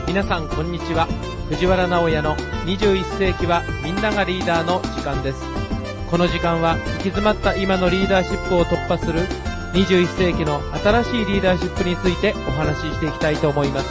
皆さんこんにちは。藤原直也の21世紀はみんながリーダーの時間です。この時間は行き詰まった今のリーダーシップを突破する21世紀の新しいリーダーシップについてお話ししていきたいと思います。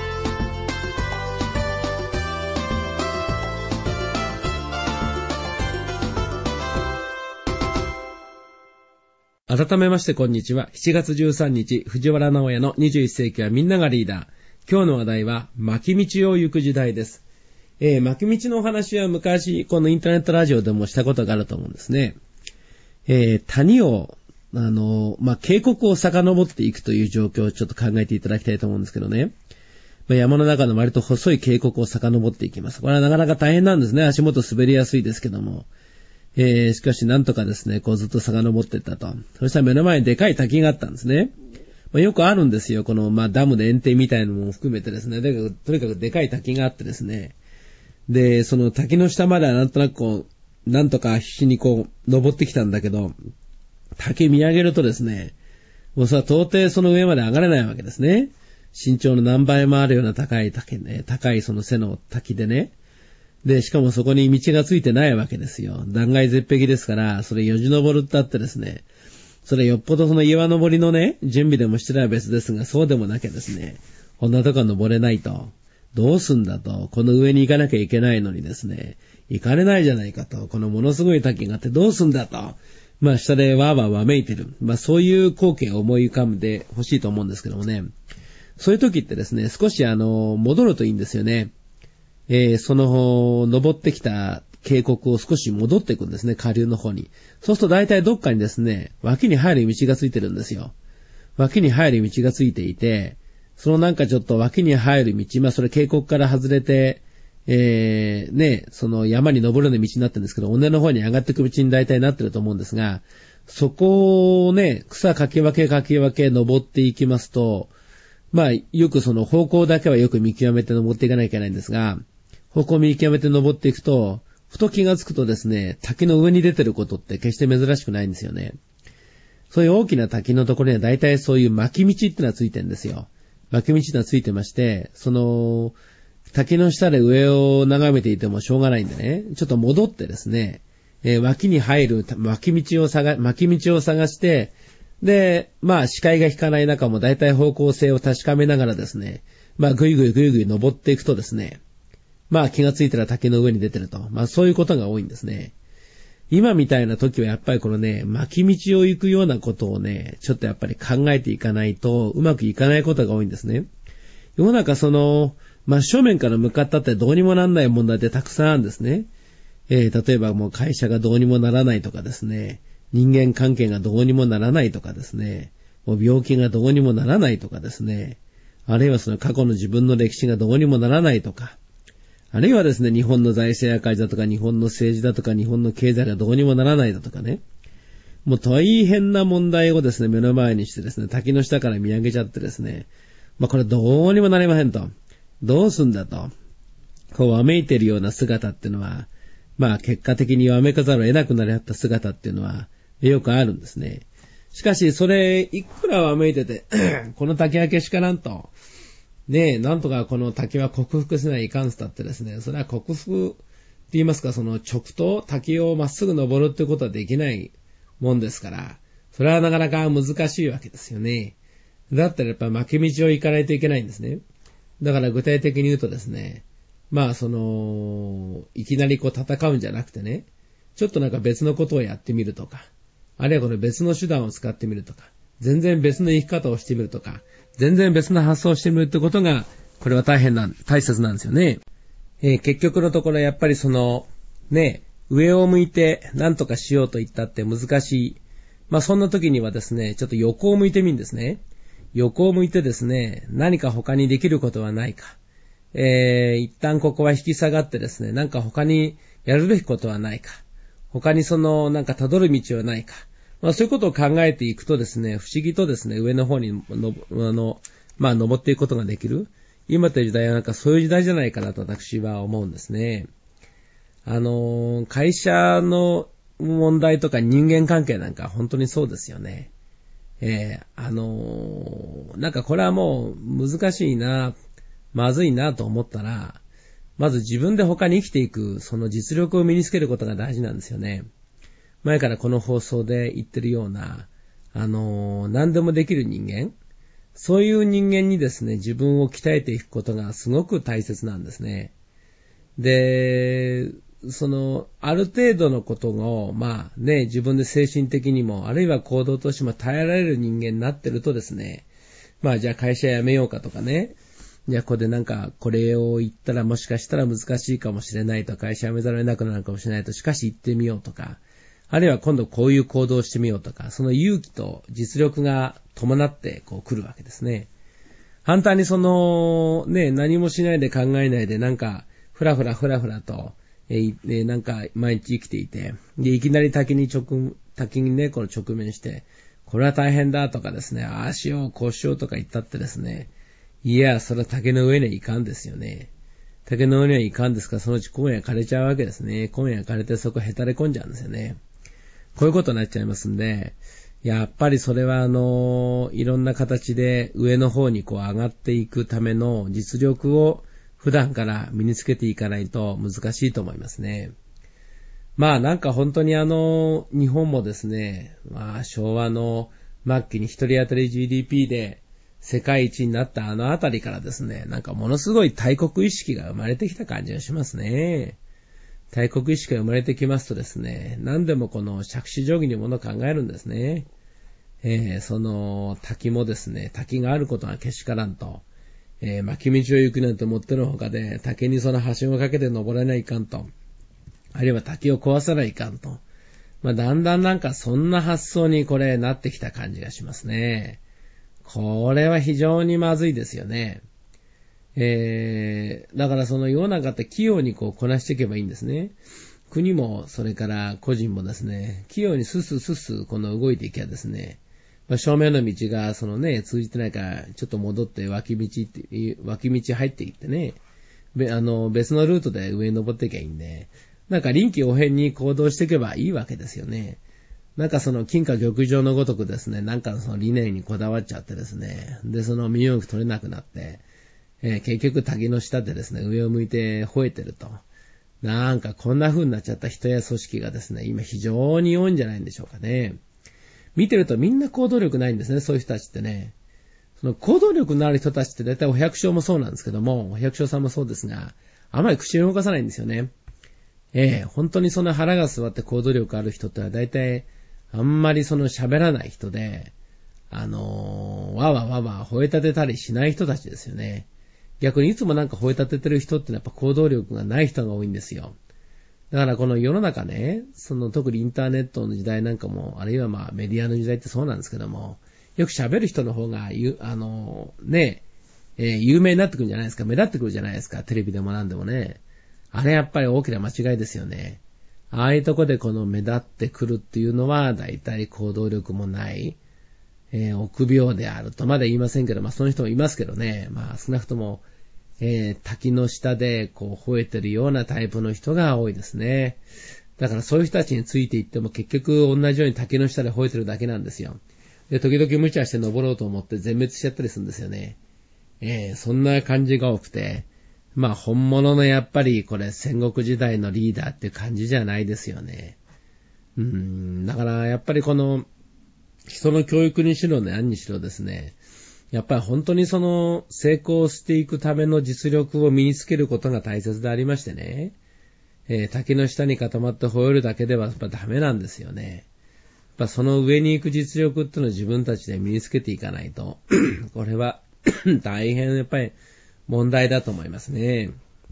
改めましてこんにちは。7月13日、藤原直也の21世紀はみんながリーダー。今日の話題は、巻き道を行く時代です。巻き道のお話は昔、このインターネットラジオでもしたことがあると思うんですね。谷を、渓谷を遡っていくという状況をちょっと考えていただきたいと思うんですけどね。山の中の割と細い渓谷を遡っていきます。これはなかなか大変なんですね。足元滑りやすいですけども。しかしなんとかですね、こうずっと遡っていったと。そしたら目の前にでかい滝があったんですね。よくあるんですよ。この、ダムで堰堤みたいなのも含めてですね。とにかくでかい滝があってですね。で、その滝の下まではなんとなくこう、なんとか必死にこう、登ってきたんだけど、滝見上げるとですね、もうさ、到底その上まで上がれないわけですね。身長の何倍もあるような高い滝ね、高いその背の滝でね。で、しかもそこに道がついてないわけですよ。断崖絶壁ですから、それよじ登るってあってですね、それよっぽどその岩登りのね、準備でもしてれば別ですが、そうでもなきゃですね、こんなとこ登れないと。どうすんだと。この上に行かなきゃいけないのにですね、行かれないじゃないかと。このものすごい滝があってどうすんだと。下でわーわーわめいてる。そういう光景を思い浮かんでほしいと思うんですけどもね。そういう時ってですね、少し戻るといいんですよね。その、登ってきた渓谷を少し戻っていくんですね、下流の方に。そうすると大体どっかにですね、脇に入る道がついてるんですよ。脇に入る道がついていて、そのなんかちょっと脇に入る道、それ渓谷から外れて、その山に登るような道になってるんですけど、尾根の方に上がっていく道に大体なってると思うんですが、そこをね、草かき分け登っていきますと、よくその方向だけはよく見極めて登っていかなきゃいけないんですが、方向を見極めて登っていくと、ふと気がつくとですね、滝の上に出てることって決して珍しくないんですよね。そういう大きな滝のところには大体そういう巻き道ってのはついてるんですよ。巻き道ってのはついてまして、その、滝の下で上を眺めていてもしょうがないんでね、ちょっと戻ってですね、脇に入る巻き道を探して、で、視界が引かない中も大体方向性を確かめながらですね、ぐいぐい登っていくとですね、気がついたら滝の上に出てると。そういうことが多いんですね。今みたいな時はやっぱりこのね、巻き道を行くようなことをね、ちょっとやっぱり考えていかないとうまくいかないことが多いんですね。世の中その、真正面から向かったってどうにもなんない問題ってたくさんあるんですね。例えばもう会社がどうにもならないとかですね、人間関係がどうにもならないとかですね、もう病気がどうにもならないとかですね、あるいはその過去の自分の歴史がどうにもならないとか、あるいはですね、日本の財政赤字だとか、日本の政治だとか、日本の経済がどうにもならないだとかね。もう大変な問題をですね、目の前にしてですね、滝の下から見上げちゃってですね、これどうにもなりませんと。どうすんだと。こうわめいてるような姿っていうのは、結果的にわめかざるを得なくなりあった姿っていうのは、よくあるんですね。しかし、それ、いくらわめいてて、この滝はけしからんと。ねえ、なんとかこの滝は克服せないかんすたってですね、それは克服って言いますか、その直と滝をまっすぐ登るってことはできないもんですから、それはなかなか難しいわけですよね。だったらやっぱ巻き道を行かないといけないんですね。だから具体的に言うとですね、いきなりこう戦うんじゃなくてね、ちょっとなんか別のことをやってみるとか、あるいはこの別の手段を使ってみるとか、全然別の生き方をしてみるとか、全然別の発想をしてみるってことが、これは大切なんですよね。結局のところやっぱりその、上を向いて何とかしようと言ったって難しい。そんな時にはですね、ちょっと横を向いてみるんですね。横を向いてですね、何か他にできることはないか。一旦ここは引き下がってですね、なんか他にやるべきことはないか。他にその、なんか辿る道はないか。そういうことを考えていくとですね、不思議とですね、上の方に登っていくことができる。今という時代はなんかそういう時代じゃないかなと私は思うんですね。会社の問題とか人間関係なんか本当にそうですよね。なんかこれはもう難しいな。 まずいなと思ったら、まず自分で他に生きていく、その実力を身につけることが大事なんですよね。前からこの放送で言ってるような、何でもできる人間、そういう人間にですね、自分を鍛えていくことがすごく大切なんですね。で、ある程度のことを、自分で精神的にも、あるいは行動としても耐えられる人間になってるとですね、じゃあ会社辞めようかとかね、じゃあこれを言ったらもしかしたら難しいかもしれないと、会社辞めざるを得なくなるかもしれないと、しかし言ってみようとか、あるいは今度こういう行動をしてみようとか、その勇気と実力が伴って来るわけですね。反対に何もしないで考えないでふらふらと、毎日生きていて、で、いきなり滝にね、直面して、これは大変だとかですね、ああしよう、こうしようとか言ったってですね、いや、それは竹の上にはいかんですよね。竹の上にはいかんですから、そのうち今夜枯れちゃうわけですね。今夜枯れてそこへたれ込んじゃうんですよね。こういうことになっちゃいますんで、やっぱりそれはいろんな形で上の方に上がっていくための実力を普段から身につけていかないと難しいと思いますね。本当に日本もですね、昭和の末期に一人当たり GDP で世界一になったあたりからですね、ものすごい大国意識が生まれてきた感じがしますね。大国意識が生まれてきますとですね、何でも杓子定規にものを考えるんですね。滝もですね、滝があることはけしからんと。巻き道を行くなんてもってのほかで、滝にその橋をかけて登らないかんと。あるいは滝を壊さないかんと。だんだんそんな発想になってきた感じがしますね。これは非常にまずいですよね。だから世の中って器用にこなしていけばいいんですね。国もそれから個人もですね、器用にスッ動いていけばですね、正面の道が通じてないからちょっと戻って脇道入っていってね、別のルートで上に登っていけばいいんで、臨機応変に行動していけばいいわけですよね。金貨玉状のごとくですね、理念にこだわっちゃってですね、で身動き取れなくなって、結局滝の下でですね、上を向いて吠えてると。こんな風になっちゃった人や組織がですね、今非常に多いんじゃないんでしょうかね。見てるとみんな行動力ないんですね、そういう人たちってね。行動力のある人たちって大体お百姓もそうなんですけども、お百姓さんもそうですが、あまり口を動かさないんですよね。本当に腹が据わって行動力ある人っては大体、あんまり喋らない人で、わわ吠え立てたりしない人たちですよね。逆にいつも吠え立ててる人ってやっぱ行動力がない人が多いんですよ。だからこの世の中ね、特にインターネットの時代なんかも、あるいはメディアの時代ってそうなんですけども、よく喋る人の方が有名になってくるんじゃないですか、目立ってくるじゃないですか、テレビでもなんでもね。あれやっぱり大きな間違いですよね。ああいうとこで目立ってくるっていうのは、だいたい行動力もない、臆病であるとまだ言いませんけど、その人もいますけどね、少なくとも、滝の下で吠えてるようなタイプの人が多いですね。だからそういう人たちについていっても結局同じように滝の下で吠えてるだけなんですよ。で、時々無茶して登ろうと思って全滅しちゃったりするんですよね。そんな感じが多くて、本物のやっぱり戦国時代のリーダーっていう感じじゃないですよね。だからやっぱり人の教育にしろ何にしろですね、やっぱり本当に成功していくための実力を身につけることが大切でありましてね、滝の下に固まって吠えるだけではやっぱダメなんですよね。やっぱその上に行く実力っていうのを自分たちで身につけていかないと、これは大変やっぱり問題だと思いますね。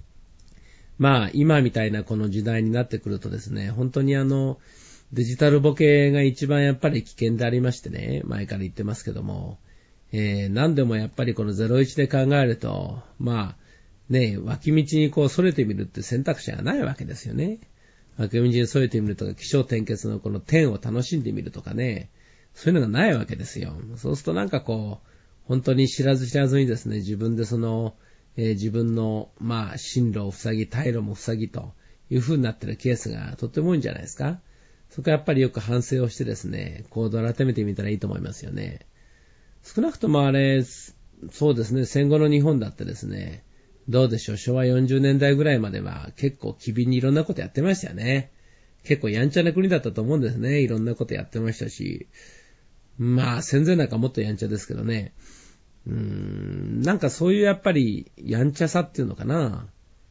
今みたいなこの時代になってくるとですね、本当にデジタルボケが一番やっぱり危険でありましてね、前から言ってますけども、何でもやっぱりこの01で考えると、脇道に逸れてみるって選択肢がないわけですよね。脇道に逸れてみるとか、起承転結のこの点を楽しんでみるとかね、そういうのがないわけですよ。そうすると本当に知らずにですね、自分で自分の進路を塞ぎ、退路も塞ぎという風になっているケースがとっても多いんじゃないですか。そこはやっぱりよく反省をしてですね、行動を改めてみたらいいと思いますよね。少なくともそうですね、戦後の日本だってですね、 どうでしょう、昭和40年代ぐらいまでは結構機敏にいろんなことやってましたよね。結構やんちゃな国だったと思うんですね。いろんなことやってましたし。まあ戦前なんかもっとやんちゃですけどね。なんかそういうやっぱりやんちゃさっていうのかな。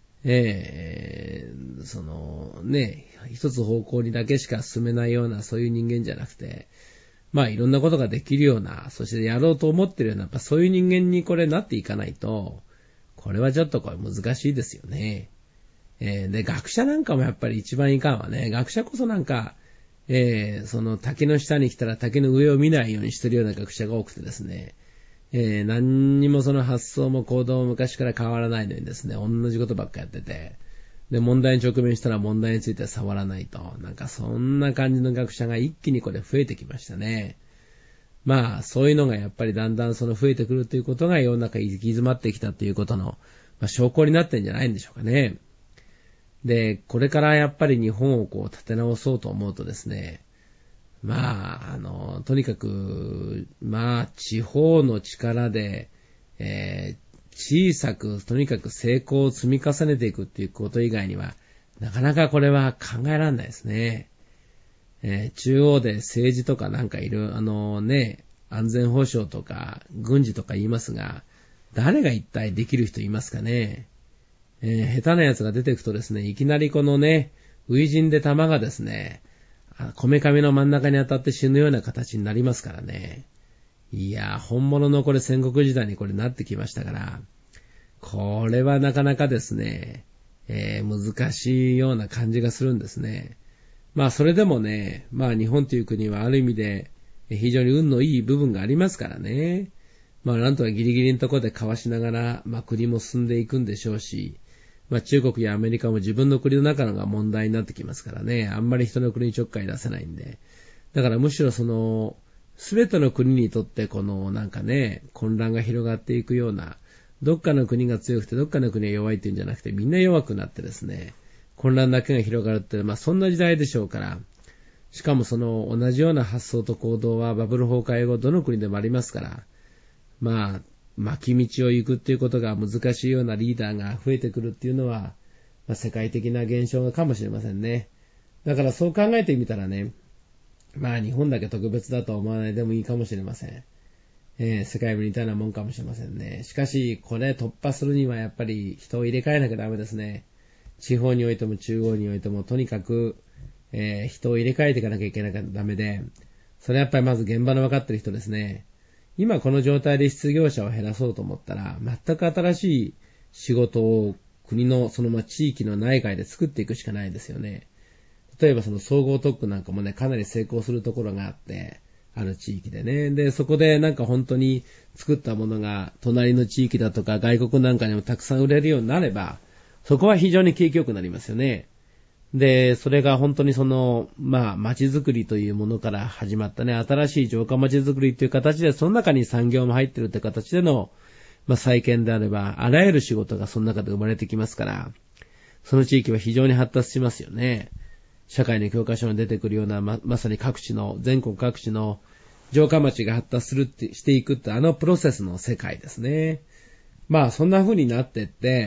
そのね、一つ方向にだけしか進めないようなそういう人間じゃなくて、まあいろんなことができるような、そしてやろうと思ってるような、やっぱそういう人間にこれなっていかないと、これはちょっとこれ難しいですよね。で、学者なんかもやっぱり一番いかんわね。学者こそなんか、その竹の下に来たら竹の上を見ないようにしてるような学者が多くてですね、何にもその発想も行動も昔から変わらないのにですね、同じことばっかやってて、で、問題に直面したら問題については触らないと、なんかそんな感じの学者が一気にこれ増えてきましたね。まあ、そういうのがやっぱりだんだんその増えてくるということが世の中に行き詰まってきたということの、証拠になってんじゃないんでしょうかね。で、これからやっぱり日本をこう立て直そうと思うとですね、まあ、とにかく、まあ、地方の力で、小さく、とにかく成功を積み重ねていくっていうこと以外には、なかなかこれは考えられないですね。中央で政治とかなんかいる、安全保障とか軍事とか言いますが、誰が一体できる人いますかね。下手なやつが出てくとですね、いきなりこのね、初陣で弾がですね、こめかみの真ん中に当たって死ぬような形になりますからね。いや、本物のこれ戦国時代にこれなってきましたから、これはなかなかですね、難しいような感じがするんですね。まあそれでもね、まあ日本という国はある意味で非常に運のいい部分がありますからね。まあなんとかギリギリのところで交わしながら、まあ国も進んでいくんでしょうし、まあ中国やアメリカも自分の国の中のが問題になってきますからね。あんまり人の国にちょっかい出せないんで。だからむしろその、すべての国にとってこのなんかね、混乱が広がっていくような、どっかの国が強くてどっかの国が弱いっていうんじゃなくてみんな弱くなってですね、混乱だけが広がるって、まあそんな時代でしょうから、しかもその同じような発想と行動はバブル崩壊後どの国でもありますから、まあ、巻き道を行くっていうことが難しいようなリーダーが増えてくるっていうのは、まあ、世界的な現象かもしれませんね。だからそう考えてみたらね、まあ日本だけ特別だと思わないでもいいかもしれません。世界も似たようなもんかもしれませんね。しかし、これ突破するにはやっぱり人を入れ替えなきゃダメですね。地方においても中央においてもとにかく、人を入れ替えていかなきゃいけなきゃダメで、それはやっぱりまず現場の分かってる人ですね。今この状態で失業者を減らそうと思ったら、全く新しい仕事を国のその地域の内外で作っていくしかないですよね。例えばその総合特区なんかもね、かなり成功するところがあって、ある地域でね。で、そこでなんか本当に作ったものが隣の地域だとか外国なんかにもたくさん売れるようになれば、そこは非常に景気良くなりますよね。で、それが本当にその、まあ、街づくりというものから始まったね、新しい城下町づくりという形で、その中に産業も入っているという形での、まあ、再建であれば、あらゆる仕事がその中で生まれてきますから、その地域は非常に発達しますよね。社会の教科書に出てくるような、まさに全国各地の城下町が発達していくってあのプロセスの世界ですね。まあ、そんな風になってって、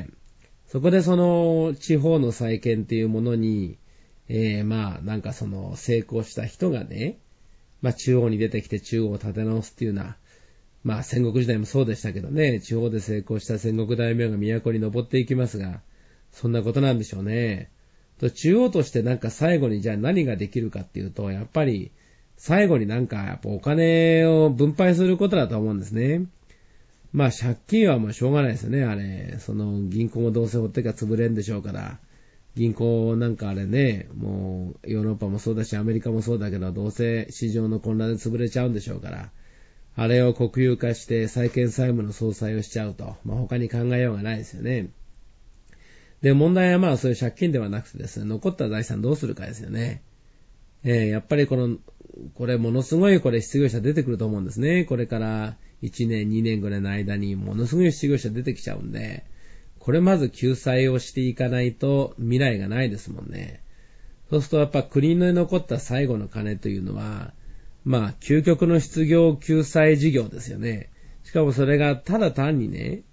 そこでその地方の再建っていうものに、まあなんかその成功した人がね、まあ中央に出てきて中央を立て直すっていうような、まあ戦国時代もそうでしたけどね、地方で成功した戦国大名が都に登っていきますが、そんなことなんでしょうね。中央としてなんか最後にじゃあ何ができるかっていうと、やっぱり最後になんかやっぱお金を分配することだと思うんですね。まあ借金はもうしょうがないですよね、あれ。その銀行もどうせ追ってか潰れんでしょうから。銀行なんかあれね、もうヨーロッパもそうだしアメリカもそうだけど、どうせ市場の混乱で潰れちゃうんでしょうから。あれを国有化して債権債務の総裁をしちゃうと。まあ他に考えようがないですよね。で、問題はまあそういう借金ではなくてですね、残った財産どうするかですよね。やっぱりこれものすごい失業者出てくると思うんですね。これから1年、2年ぐらいの間にものすごい失業者出てきちゃうんで、これまず救済をしていかないと未来がないですもんね。そうするとやっぱ国に残った最後の金というのは、まあ究極の失業救済事業ですよね。しかもそれがただ単にね、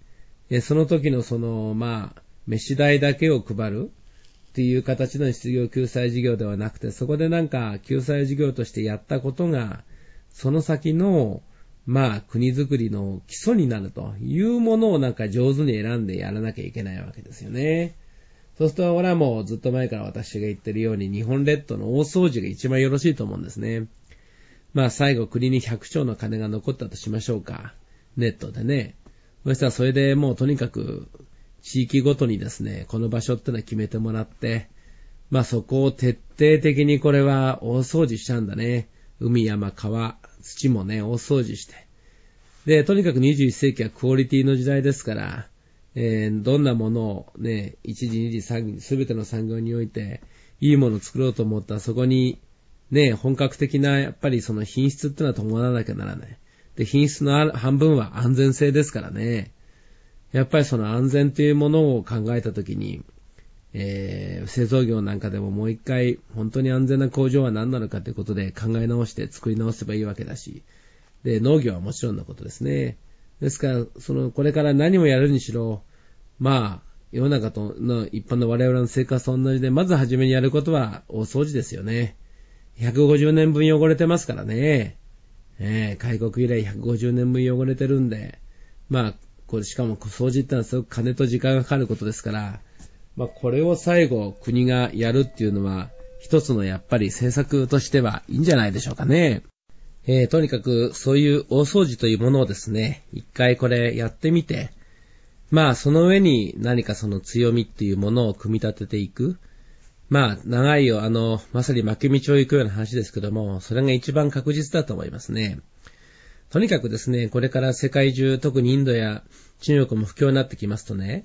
その時の飯代だけを配るっていう形の失業救済事業ではなくて、そこでなんか救済事業としてやったことが、その先の、国づくりの基礎になるというものをなんか上手に選んでやらなきゃいけないわけですよね。そうすると、俺はもうずっと前から私が言ってるように、日本列島の大掃除が一番よろしいと思うんですね。最後国に100兆の金が残ったとしましょうか。ネットでね。そしたらそれでもうとにかく地域ごとにですね、この場所ってのは決めてもらって、そこを徹底的にこれは大掃除しちゃうんだね。海、山、川、土もね、大掃除して。で、とにかく21世紀はクオリティの時代ですから、どんなものをね、1時、2時、3時、すべての産業において、いいものを作ろうと思ったらそこに、ね、本格的な、やっぱりその品質ってのは伴わなきゃならない。で、品質の半分は安全性ですからね。やっぱりその安全というものを考えたときに、製造業なんかでももう一回、本当に安全な工場は何なのかということで考え直して作り直せばいいわけだし。で、農業はもちろんのことですね。ですから、これから何をやるにしろ、世の中との一般の我々の生活と同じで、まず初めにやることは大掃除ですよね。150年分汚れてますからね。開国以来150年分汚れてるんで、しかも掃除ってのはすごく金と時間がかかることですから、これを最後国がやるっていうのは、一つのやっぱり政策としてはいいんじゃないでしょうかね。とにかくそういう大掃除というものをですね、一回これやってみて、その上に何かその強みっていうものを組み立てていく。長いよ、まさに負け道を行くような話ですけども、それが一番確実だと思いますね。とにかくですね、これから世界中、特にインドや中国も不況になってきますとね、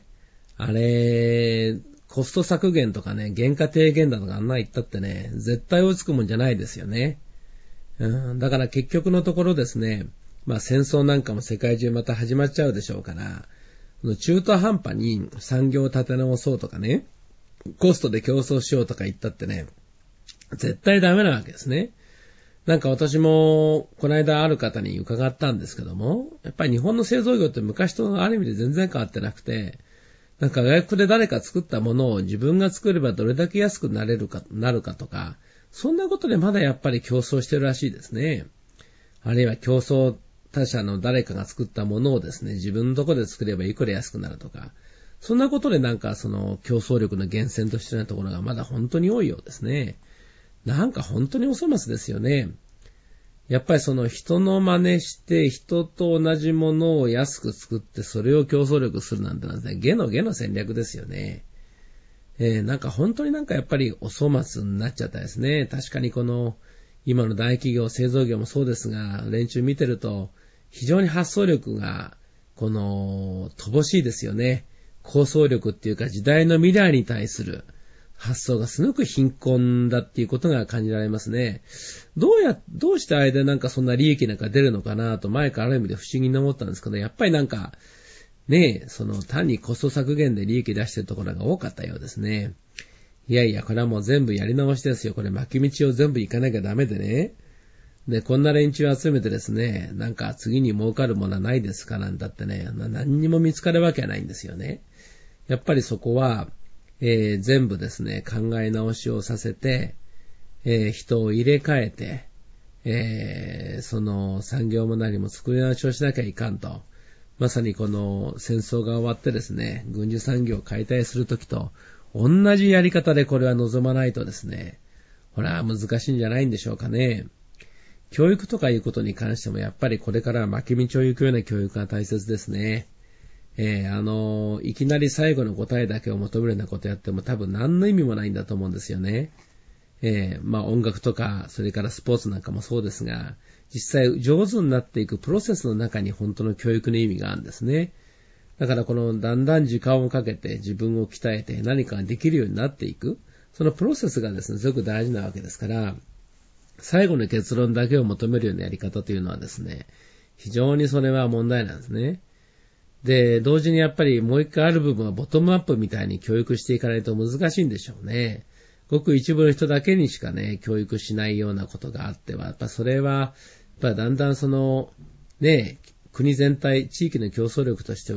コスト削減とかね、原価低減だとかあんな言ったってね、絶対追いつくもんじゃないですよね。だから結局のところですね、戦争なんかも世界中また始まっちゃうでしょうから、中途半端に産業を立て直そうとかね、コストで競争しようとか言ったってね、絶対ダメなわけですね。なんか私もこの間ある方に伺ったんですけども、やっぱり日本の製造業って昔とある意味で全然変わってなくて、なんか外国で誰か作ったものを自分が作ればどれだけ安くなるかとか、そんなことでまだやっぱり競争してるらしいですね。あるいは競争他社の誰かが作ったものをですね、自分のところで作ればいくら安くなるとか、そんなことでなんかその競争力の源泉としてのところがまだ本当に多いようですね。なんか本当にお粗末ですよね。やっぱりその人の真似して人と同じものを安く作ってそれを競争力するなんてのはね、下の戦略ですよね。なんか本当になんかやっぱりお粗末になっちゃったですね。確かにこの今の大企業、製造業もそうですが、連中見てると非常に発想力が乏しいですよね。構想力っていうか時代の未来に対する発想がすごく貧困だっていうことが感じられますね。どうして間なんかそんな利益なんか出るのかなと前からある意味で不思議に思ったんですけど、やっぱりなんかね、単にコスト削減で利益出してるところが多かったようですね。いやいや、これはもう全部やり直しですよ。これ巻き道を全部行かなきゃダメでね。で、こんな連中集めてですね、なんか次に儲かるものはないですかなんだってね、何にも見つかるわけはないんですよね。やっぱりそこは、全部ですね、考え直しをさせて、人を入れ替えて、その産業も何も作り直しをしなきゃいかんと。まさにこの戦争が終わってですね、軍需産業を解体するときと同じやり方でこれは望まないとですね、ほら難しいんじゃないんでしょうかね。教育とかいうことに関してもやっぱりこれからは巻き道を行くような教育が大切ですね。いきなり最後の答えだけを求めるようなことやっても多分何の意味もないんだと思うんですよね。音楽とかそれからスポーツなんかもそうですが、実際上手になっていくプロセスの中に本当の教育の意味があるんですね。だからこのだんだん時間をかけて自分を鍛えて何かができるようになっていく、そのプロセスがですねすごく大事なわけですから、最後の結論だけを求めるようなやり方というのはですね、非常にそれは問題なんですね。で、同時にやっぱりもう一回ある部分はボトムアップみたいに教育していかないと難しいんでしょうね。ごく一部の人だけにしかね、教育しないようなことがあっては、やっぱそれは、やっぱだんだん国全体、地域の競争力としては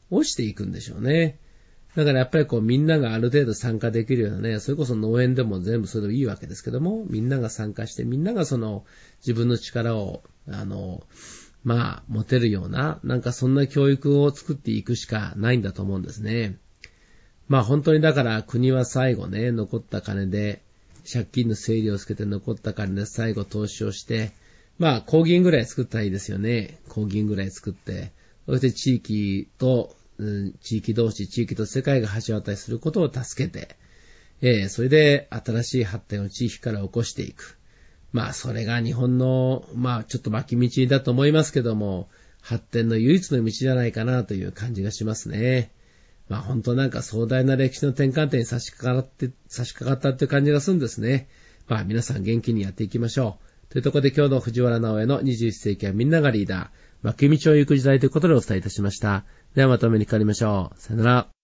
落ちていくんでしょうね。だからやっぱりみんながある程度参加できるようなね、それこそ農園でも全部それでもいいわけですけども、みんなが参加して、みんなが自分の力を、持てるような、そんな教育を作っていくしかないんだと思うんですね。本当にだから国は最後ね、残った金で、借金の整理をつけて残った金で最後投資をして、工銀ぐらい作ったらいいですよね。工銀ぐらい作って、そして地域と世界が橋渡りすることを助けて、それで新しい発展を地域から起こしていく。それが日本の、ちょっと巻き道だと思いますけども、発展の唯一の道じゃないかなという感じがしますね。本当壮大な歴史の転換点に差し掛かったっていう感じがするんですね。皆さん元気にやっていきましょう。というところで今日の藤原直江の21世紀はみんながリーダー、巻き道を行く時代ということでお伝えいたしました。ではまたお目にかかりましょう。さよなら。